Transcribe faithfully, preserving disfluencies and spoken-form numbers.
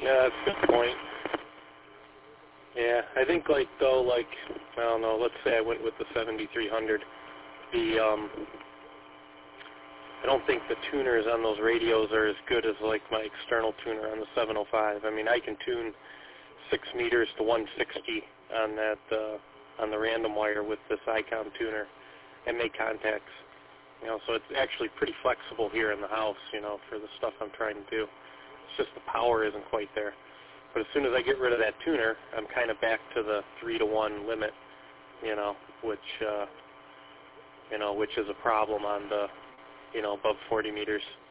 Yeah, that's a good point. Yeah, I think like though, like I don't know. Let's say I went with the seventy-three hundred. The um, I don't think the tuners on those radios are as good as like my external tuner on the seven oh five. I mean, I can tune six meters to one sixty on that uh, on the random wire with this Icom tuner and make contacts. You know, so it's actually pretty flexible here in the house. You know, for the stuff I'm trying to do. It's just the power isn't quite there. But as soon as I get rid of that tuner, I'm kind of back to the three to one limit, you know, which, uh, you know, which is a problem on the, you know, above forty meters.